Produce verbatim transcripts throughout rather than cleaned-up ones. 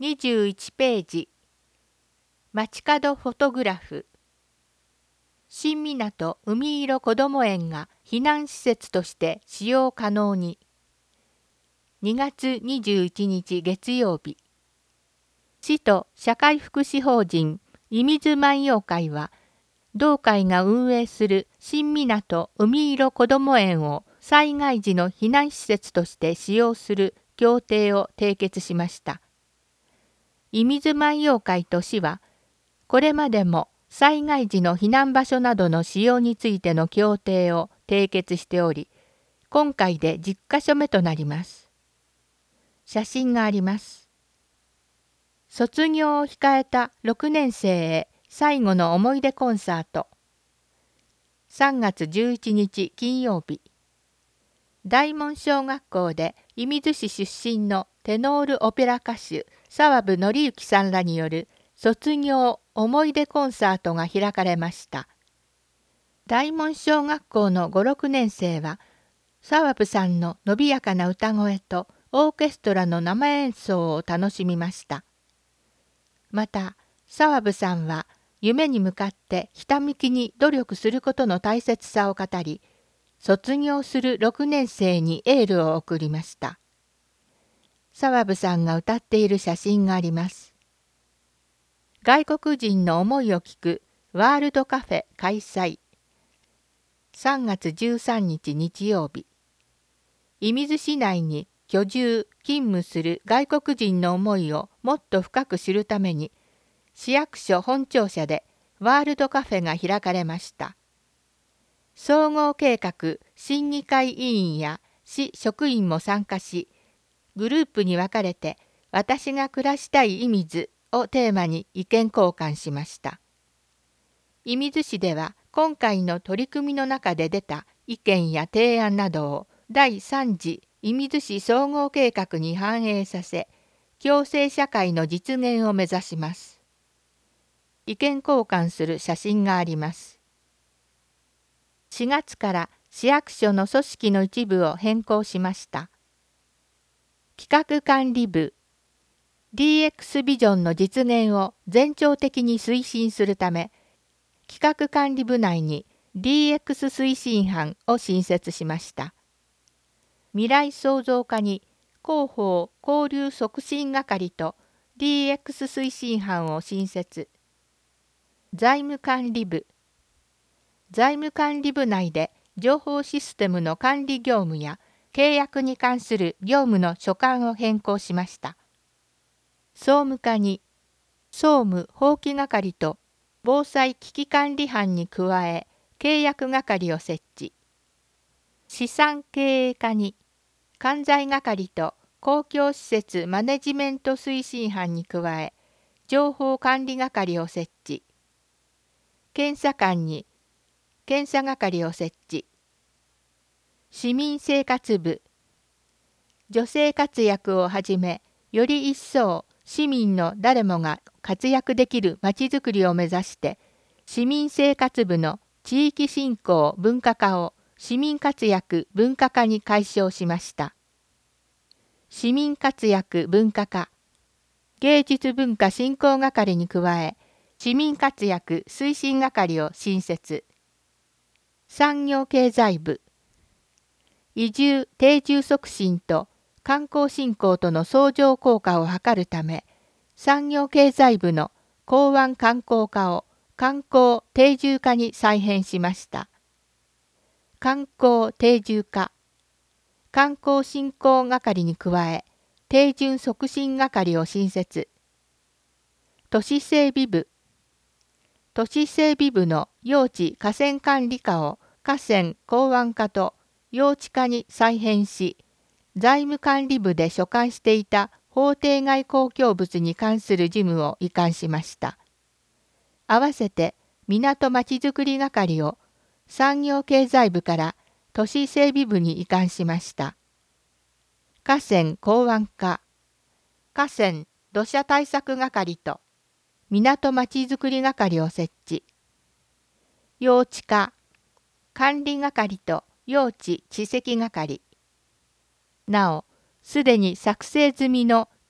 にじゅういちページ、街角フォトグラフ。新港海色こども園が避難施設として使用可能に。にがつにじゅういちにち月曜日。市と社会福祉法人射水万葉会は、同会が運営する新港海色こども園を災害時の避難施設として使用する協定を締結しました。射水万葉会と市は、これまでも災害時の避難場所などの使用についての協定を締結しており、今回でじゅっかしょめとなります。写真があります。卒業を控えたろくねんせいへ最後の思い出コンサート。さんがつじゅういちにち金曜日。大門小学校で射水市出身のテノールオペラ歌手澤部紀之さんらによる卒業思い出コンサートが開かれました。大門小学校のご、ろくねんせいは澤部さんの伸びやかな歌声とオーケストラの生演奏を楽しみました。また、澤部さんは夢に向かってひたむきに努力することの大切さを語り、卒業するろくねんせいにエールを送りました。澤部さんが歌っている写真があります。外国人の思いを聞くワールドカフェ開催。さんがつじゅうさんにち日曜日。射水市内に居住・勤務する外国人の思いをもっと深く知るために、市役所本庁舎でワールドカフェが開かれました。総合計画審議会委員や市職員も参加し、グループに分かれて私が暮らしたい射水をテーマに意見交換しました。射水市では今回の取り組みの中で出た意見や提案などをだいさん次射水市総合計画に反映させ、共生社会の実現を目指します。意見交換する写真があります。しがつから市役所の組織の一部を変更しました。企画管理部、ディーエックス ビジョンの実現を全庁的に推進するため、企画管理部内に ディーエックス 推進班を新設しました。未来創造課に広報交流促進係と ディーエックス 推進班を新設。財務管理部、財務管理部内で情報システムの管理業務や契約に関する業務の所管を変更しました。総務課に総務法規係と防災危機管理班に加え契約係を設置。資産経営課に管財係と公共施設マネジメント推進班に加え情報管理係を設置。検査官に検査係を設置。市民生活部、女性活躍をはじめ、より一層市民の誰もが活躍できるまちづくりを目指して、市民生活部の地域振興文化課を市民活躍文化課に改称しました。市民活躍文化課、芸術文化振興係に加え、市民活躍推進係を新設。産業経済部、移住・定住促進と観光振興との相乗効果を図るため、産業経済部の港湾観光課を観光定住課に再編しました。観光定住課、観光振興係に加え、定住促進係を新設。都市整備部、都市整備部の用地河川管理課を河川港湾課と用地課に再編し、財務管理部で所管していた法定外公共物に関する事務を移管しました。合わせて港まちづくり係を産業経済部から都市整備部に移管しました。河川港湾課、河川土砂対策係と港まちづくり係を設置。用地課、管理係と用地地籍係。なお、すでに作成済みの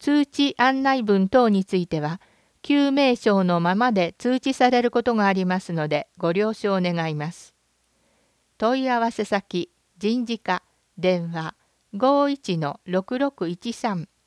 通知案内文等については、旧名称のままで通知されることがありますので、ご了承願います。問い合わせ先、人事課、電話 ごーいちのろくろくいちさん